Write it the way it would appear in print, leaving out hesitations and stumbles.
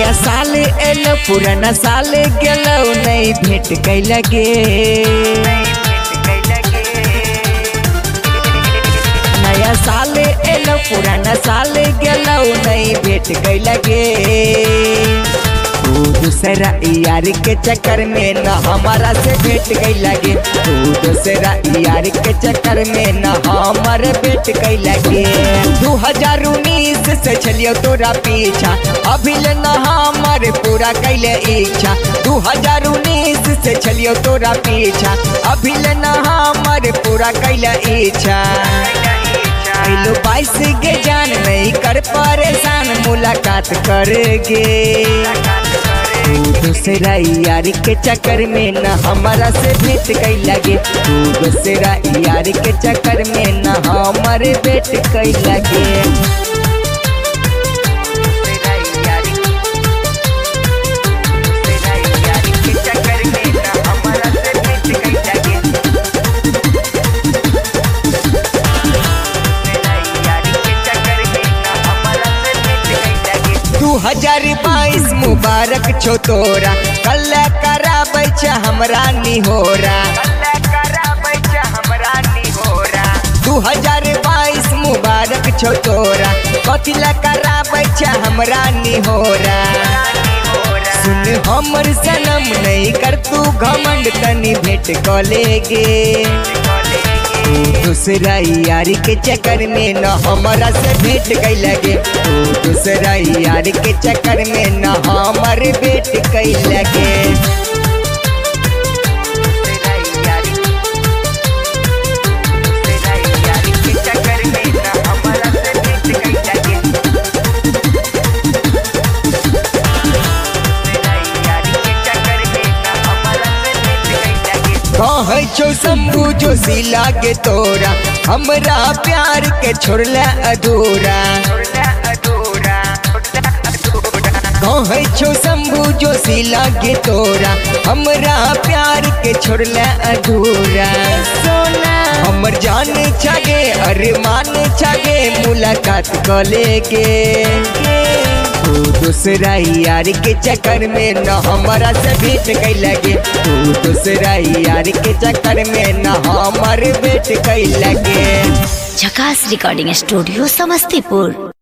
नया साल एलो पुराना साल गेलो नहीं भेंट कैला गे। नया साल एलो पुराना साल गेलो नहीं भेंट कैला गे। तू दूसरा यार के चक्कर में न हमारा से भेंट कैला गे। तू दूसरा यार के चक्कर में न हमारे भेंट कैला गे। 2019 से चलियो तोरा पीछा अभी न हमारे पूरा कैले इच्छा। 2019 से चलियो तोरा पीछा अभी न हमारे पूरा कैले इच्छा। 22 के जान नहीं कर परेशान मुलाकात करेगे। तू दूसरा यार के चक्कर में न हमारा से भेंट कैला गे। तू दूसरा यार के चक्कर में न हमारे भेंट कैला गे। हजार 22 मुबारक छो तोरा कल कराबै छ हमरा निहोरा। 2022 मुबारक छो तोरा कथिला कराबै छ हमरा निहोरा। सुन हमर सनम नहीं कर तू घमंड तनी भेंट कलेगे। दूसरा यार के चक्कर में न हमारा से भेंट कैला गे। तू दूसरा यार के चक्कर में न हमारे भेंट कैला गे। कहे छो शंभू जोशी लागे तोरा हमरा प्यार के छोड़ला अधूरा। कहे छो शंभू जोशी लागे तोरा हमरा प्यार के छोड़ला अधूरा। हमर जान छगे अरमान छगे मुलाकात कलेगे। तू दूसरा यार के चक्कर में न हमारा से भेंट कैला गे। तू दूसरा यार के चक्कर में न हमारे भेंट कैला गे। झकास रिकॉर्डिंग स्टूडियो समस्तीपुर।